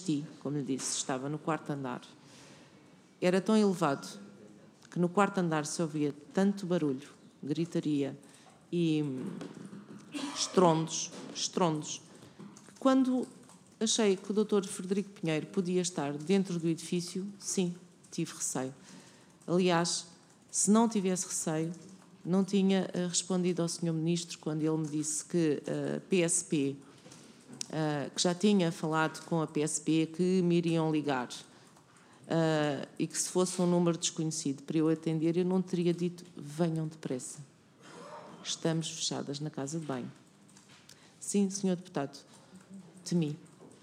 assisti, como lhe disse, estava no quarto andar, era tão elevado que no quarto andar se ouvia tanto barulho, gritaria e estrondos, que quando achei que o Dr. Frederico Pinheiro podia estar dentro do edifício, sim, tive receio. Aliás, se não tivesse receio, não tinha respondido ao Sr. Ministro quando ele me disse que a PSP, que já tinha falado com a PSP, que me iriam ligar e que se fosse um número desconhecido para eu atender, eu não teria dito venham depressa. Estamos fechadas na casa de banho. Sim, Sr. Deputado, temi.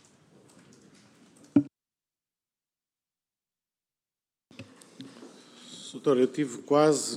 Doutor, eu tive quase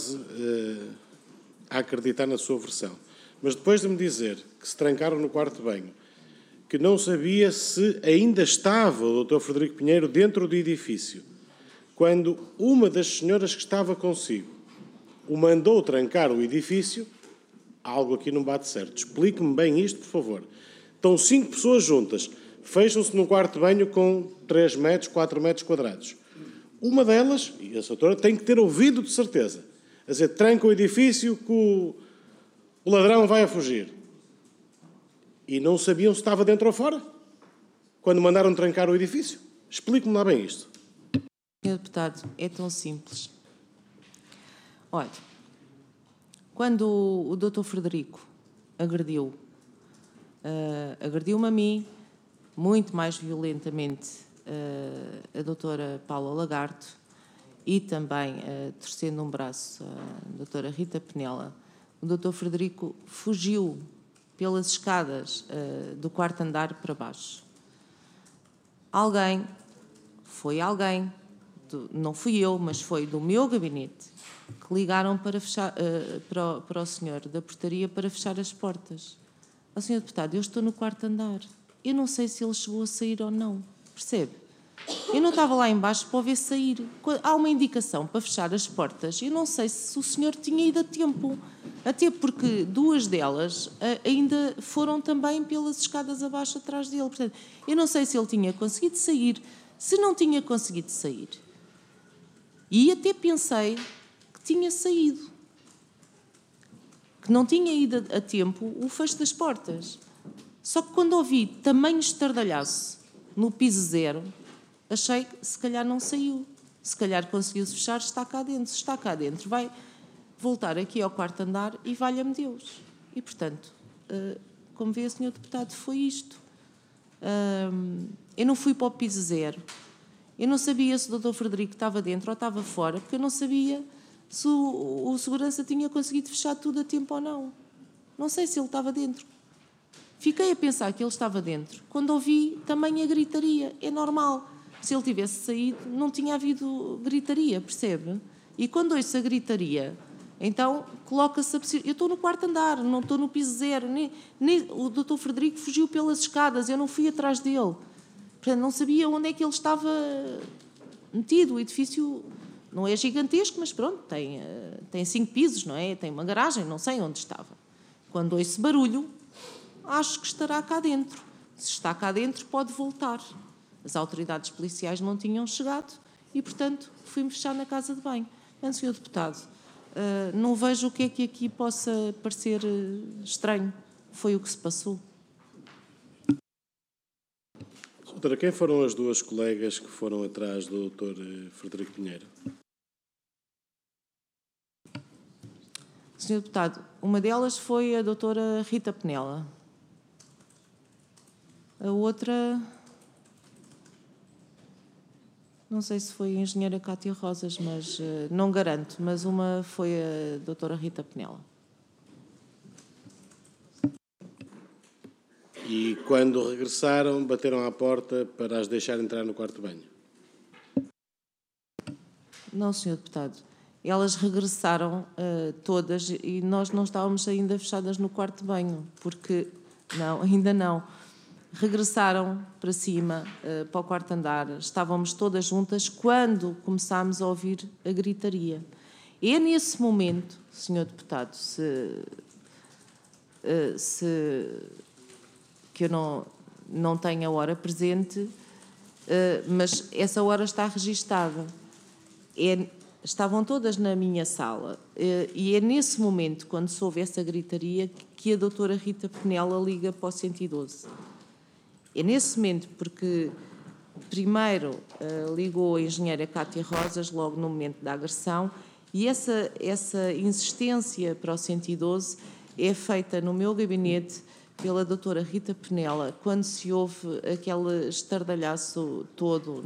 a acreditar na sua versão. Mas depois de me dizer que se trancaram no quarto de banho, que não sabia se ainda estava o Dr. Frederico Pinheiro dentro do edifício, quando uma das senhoras que estava consigo o mandou trancar o edifício, algo aqui não bate certo. Explique-me bem isto, por favor. Estão 5 pessoas juntas, fecham-se num quarto de banho com 3 metros, 4 metros quadrados. Uma delas, e a doutora tem que ter ouvido de certeza, a dizer, tranca o edifício que o ladrão vai a fugir. E não sabiam se estava dentro ou fora, quando mandaram trancar o edifício. Explique-me lá bem isto. Senhor Deputado, é tão simples. Olha, quando o Dr. Frederico agrediu-me a mim, muito mais violentamente a doutora Paula Lagarto e também torcendo um braço a doutora Rita Penela, o Dr. Frederico fugiu pelas escadas do quarto andar para baixo. Alguém, não fui eu, mas foi do meu gabinete, que ligaram para, fechar, para o senhor da portaria para fechar as portas. Ó, senhor deputado, eu estou no quarto andar. Eu não sei se ele chegou a sair ou não. Percebe? Eu não estava lá embaixo para o ver sair. Há uma indicação para fechar as portas. Eu não sei se o senhor tinha ido a tempo. Até porque 2 delas ainda foram também pelas escadas abaixo atrás dele. Portanto, eu não sei se ele tinha conseguido sair, se não tinha conseguido sair. E até pensei que tinha saído. Que não tinha ido a tempo o fecho das portas. Só que quando ouvi tamanho estardalhaço no piso 0, achei que se calhar não saiu. Se calhar conseguiu-se fechar, está cá dentro. Se está cá dentro, vai voltar aqui ao quarto andar e valha-me Deus. E, portanto, como vê, Sr. Deputado, foi isto. Eu não fui para o piso 0. Eu não sabia se o Dr. Frederico estava dentro ou estava fora, porque eu não sabia se o segurança tinha conseguido fechar tudo a tempo ou não. Não sei se ele estava dentro. Fiquei a pensar que ele estava dentro quando ouvi também a gritaria. É normal. Se ele tivesse saído, não tinha havido gritaria, percebe? E quando ouço a gritaria, então coloca-se a... Eu estou no quarto andar, não estou no piso 0. O Dr. Frederico fugiu pelas escadas, eu não fui atrás dele. Portanto, não sabia onde é que ele estava metido. O edifício não é gigantesco, mas pronto, tem 5 pisos, não é? Tem uma garagem, não sei onde estava. Quando ouço barulho, acho que estará cá dentro. Se está cá dentro, pode voltar. As autoridades policiais não tinham chegado e, portanto, fui-me fechar na casa de banho. Mas, Sr. Deputado, não vejo o que é que aqui possa parecer estranho. Foi o que se passou. Doutora, quem foram as 2 colegas que foram atrás do Dr. Frederico Pinheiro? Sr. Deputado, uma delas foi a doutora Rita Penela. A outra, não sei se foi a engenheira Cátia Rosas, mas não garanto, mas uma foi a doutora Rita Penela. E quando regressaram, bateram à porta para as deixar entrar no quarto de banho? Não, Sr. Deputado. Elas regressaram todas e nós não estávamos ainda fechadas no quarto de banho, porque... Não, ainda não. Regressaram para cima, para o quarto andar. Estávamos todas juntas quando começámos a ouvir a gritaria. É nesse momento, Sr. Deputado, que eu não tenho a hora presente, Mas essa hora está registada. Estavam todas na minha sala. E é nesse momento, quando se ouve essa gritaria, que a doutora Rita Penela liga para o 112. É nesse momento, porque primeiro ligou a engenheira Cátia Rosas, logo no momento da agressão, e essa insistência para o 112 é feita no meu gabinete pela doutora Rita Penela, quando se ouve aquele estardalhaço todo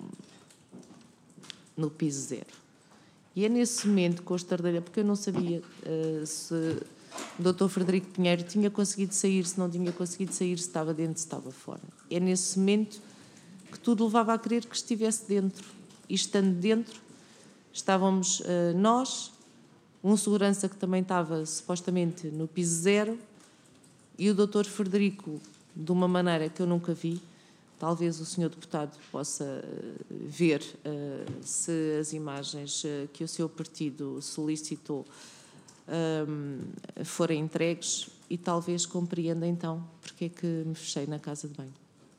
no piso 0. E é nesse momento, com o estardalhaço, porque eu não sabia se o doutor Frederico Pinheiro tinha conseguido sair, se não tinha conseguido sair, se estava dentro, se estava fora. É nesse momento que tudo levava a crer que estivesse dentro. E estando dentro, estávamos nós, um segurança que também estava supostamente no piso 0, e o doutor Frederico, de uma maneira que eu nunca vi. Talvez o senhor deputado possa ver se as imagens que o seu partido solicitou forem entregues, e talvez compreenda então porque é que me fechei na casa de banho.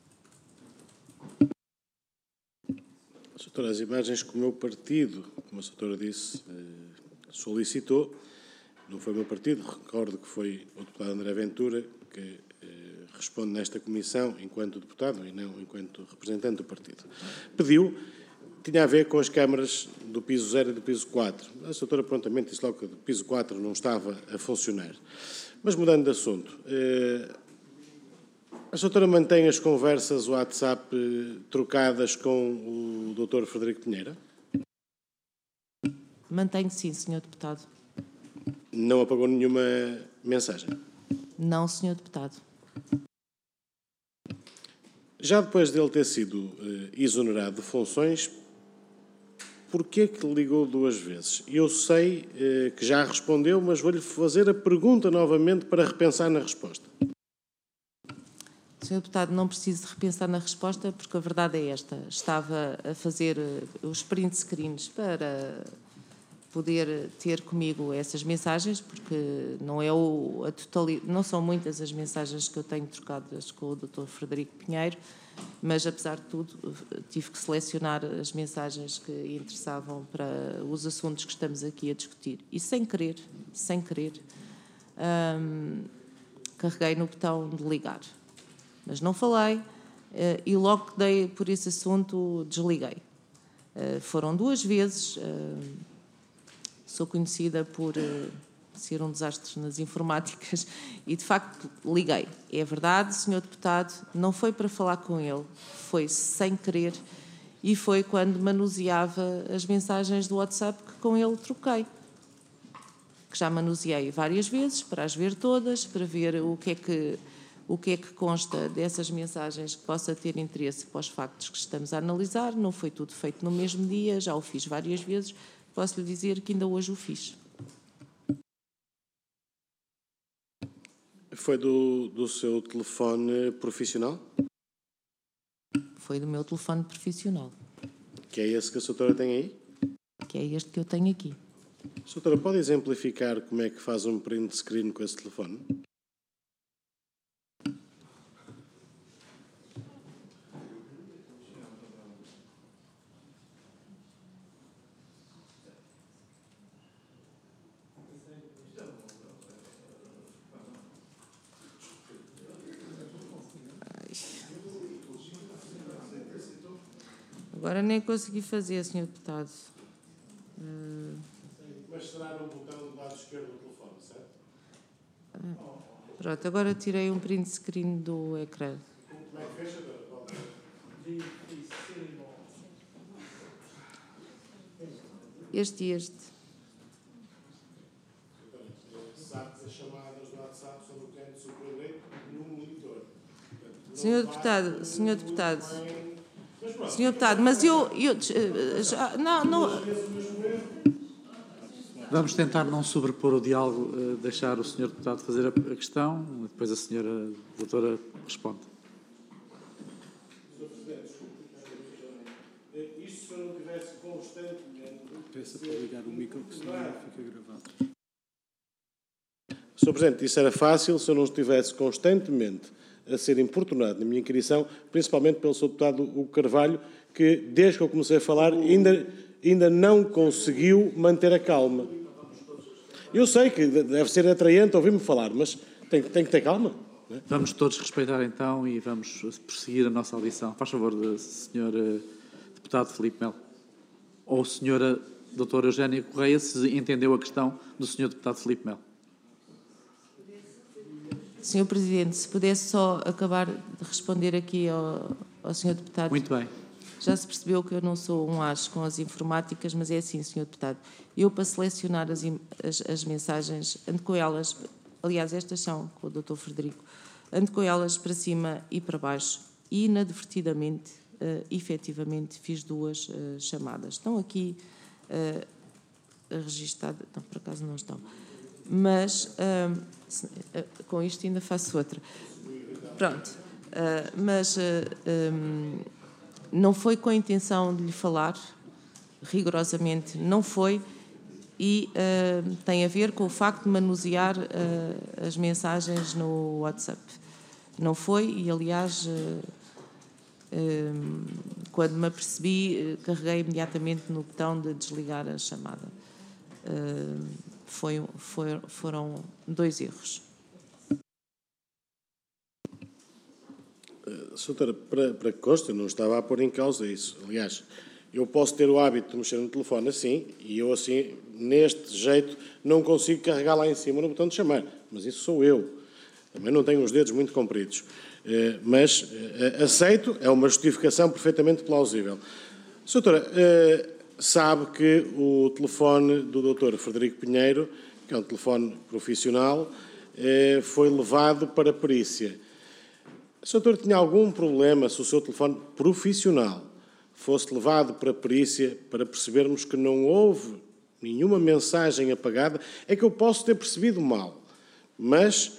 Doutora, as imagens que o meu partido, como a doutora disse, solicitou, não foi o meu partido, recordo que foi o deputado André Ventura que responde nesta comissão enquanto deputado e não enquanto representante do partido. Pediu, tinha a ver com as câmaras do piso 0 e do piso 4. A doutora prontamente disse logo que o piso 4 não estava a funcionar. Mas mudando de assunto, a doutora mantém as conversas WhatsApp trocadas com o doutor Frederico Pinheiro? Mantenho sim, senhor deputado. Não apagou nenhuma mensagem? Não, senhor deputado. Já depois dele ter sido exonerado de funções, porquê que ligou 2 vezes? Eu sei que já respondeu, mas vou-lhe fazer a pergunta novamente para repensar na resposta. Senhor deputado, não preciso de repensar na resposta, porque a verdade é esta. Estava a fazer os print screens para poder ter comigo essas mensagens, porque não é não são muitas as mensagens que eu tenho trocadas com o Dr. Frederico Pinheiro, mas apesar de tudo tive que selecionar as mensagens que interessavam para os assuntos que estamos aqui a discutir. E sem querer, carreguei no botão de ligar. Mas não falei e logo que dei por esse assunto desliguei. Foram 2 vezes. Sou conhecida por ser um desastre nas informáticas e, de facto, liguei. É verdade, senhor deputado, não foi para falar com ele, foi sem querer e foi quando manuseava as mensagens do WhatsApp que com ele troquei. Que já manuseei várias vezes, para as ver todas, para ver o que é que consta dessas mensagens que possa ter interesse para os factos que estamos a analisar. Não foi tudo feito no mesmo dia, já o fiz várias vezes. Posso lhe dizer que ainda hoje o fiz. Foi do seu telefone profissional? Foi do meu telefone profissional. Que é esse que a doutora tem aí? Que é este que eu tenho aqui. Doutora, pode exemplificar como é que faz um print screen com esse telefone? Agora nem consegui fazer, senhor deputado. Mas será no botão do lado esquerdo do telefone, certo? Pronto, agora tirei um print screen do ecrã. Como é que fecha, doutora? Este e este. Sabe que as chamadas do WhatsApp são no canto superior direito no monitor. Senhor deputado, mas eu não. Vamos tentar não sobrepor o diálogo, deixar o Sr. Deputado fazer a questão, depois a Sra. Doutora responde. Sr. Presidente, desculpe. Isto se eu não tivesse constantemente... Peça para ligar o micro, que senão fica gravado. Sr. Presidente, isso era fácil se eu não estivesse constantemente a ser importunado na minha inquirição, principalmente pelo Sr. Deputado Hugo Carvalho, que, desde que eu comecei a falar, ainda não conseguiu manter a calma. Eu sei que deve ser atraente ouvir-me falar, mas tem que ter calma. Não é? Vamos todos respeitar então e vamos prosseguir a nossa audição. Faz favor, Sr. Deputado Filipe Melo. Ou Sra. Doutora Eugénia Correia, se entendeu a questão do Sr. Deputado Filipe Melo. Sr. Presidente, se pudesse só acabar de responder aqui ao Sr. Deputado. Muito bem. Já se percebeu que eu não sou um as com as informáticas, mas é assim, Sr. Deputado. Eu, para selecionar as mensagens, ando com elas, aliás, estas são com o Dr. Frederico, ando com elas para cima e para baixo e, inadvertidamente, efetivamente, fiz 2 chamadas. Estão aqui registadas, não, por acaso não estão, mas com isto ainda faço outra. Pronto, mas não foi com a intenção de lhe falar, rigorosamente não foi, e tem a ver com o facto de manusear as mensagens no WhatsApp. Não foi, e aliás, quando me apercebi, carreguei imediatamente no botão de desligar a chamada. Foram 2 erros. Doutora, para que conste, eu não estava a pôr em causa isso. Aliás, eu posso ter o hábito de mexer no telefone assim, e eu assim, neste jeito, não consigo carregar lá em cima no botão de chamar. Mas isso sou eu. Também não tenho os dedos muito compridos. Mas aceito, é uma justificação perfeitamente plausível. Doutora, sabe que o telefone do Dr. Frederico Pinheiro, que é um telefone profissional, foi levado para perícia. O doutor tinha algum problema se o seu telefone profissional fosse levado para perícia para percebermos que não houve nenhuma mensagem apagada? É que eu posso ter percebido mal, mas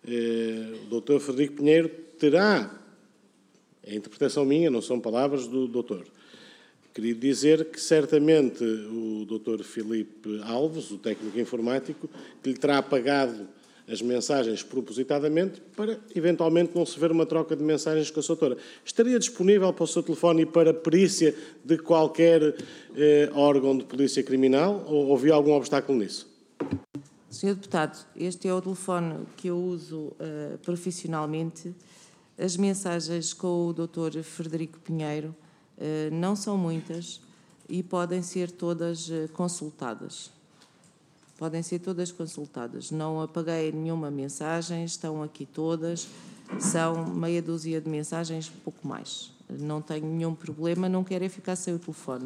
o Dr. Frederico Pinheiro terá, é a interpretação minha, não são palavras do doutor, queria dizer que certamente o Dr. Filipe Alves, o técnico informático, que lhe terá apagado as mensagens propositadamente para, eventualmente, não se ver uma troca de mensagens com a sua doutora. Estaria disponível para o seu telefone e para perícia de qualquer órgão de polícia criminal ou havia algum obstáculo nisso? Sr. Deputado, este é o telefone que eu uso profissionalmente. As mensagens com o Dr. Frederico Pinheiro não são muitas e podem ser todas consultadas. Podem ser todas consultadas. Não apaguei nenhuma mensagem, estão aqui todas. São meia dúzia de mensagens, pouco mais. Não tenho nenhum problema, não quero é ficar sem o telefone.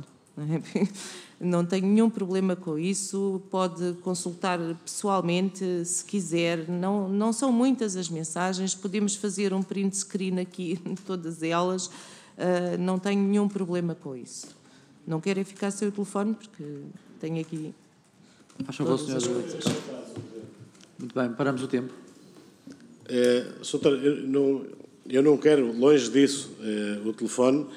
Não tenho nenhum problema com isso. Pode consultar pessoalmente, se quiser. Não são muitas as mensagens. Podemos fazer um print screen aqui, todas elas. Não tenho nenhum problema com isso. Não quero é ficar sem o telefone, porque tenho aqui... Faz favor, senhor. Muito bem, paramos o tempo. Doutor, eu não quero, longe disso, o telefone,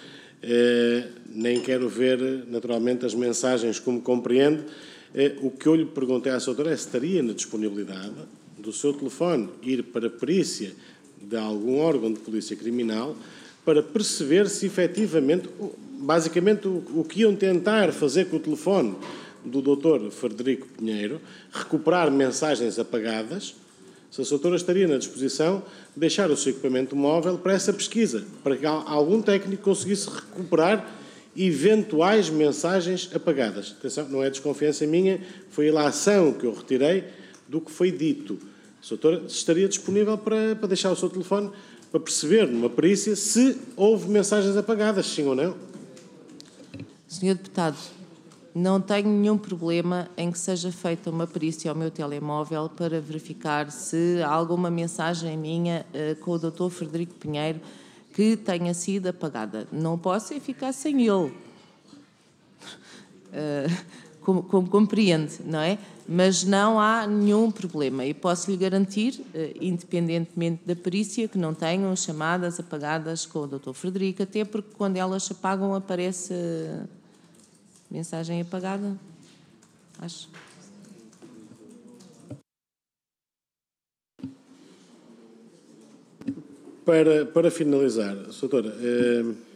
nem quero ver, naturalmente, as mensagens como compreende. O que eu lhe perguntei à doutora é se estaria na disponibilidade do seu telefone ir para a perícia de algum órgão de polícia criminal para perceber se efetivamente, basicamente, o que iam tentar fazer com o telefone do Dr. Frederico Pinheiro, recuperar mensagens apagadas, se a doutora estaria na disposição de deixar o seu equipamento móvel para essa pesquisa, para que algum técnico conseguisse recuperar eventuais mensagens apagadas. Atenção, não é desconfiança minha, foi a ilação que eu retirei do que foi dito. A doutora estaria disponível para deixar o seu telefone para perceber numa perícia se houve mensagens apagadas, sim ou não? Senhor Deputado, não tenho nenhum problema em que seja feita uma perícia ao meu telemóvel para verificar se há alguma mensagem minha com o Dr. Frederico Pinheiro que tenha sido apagada. Não posso é ficar sem ele. Como compreende, não é? Mas não há nenhum problema. E posso lhe garantir, independentemente da perícia, que não tenham chamadas apagadas com o Dr. Frederico, até porque quando elas se apagam aparece... mensagem apagada, acho. para finalizar, doutora,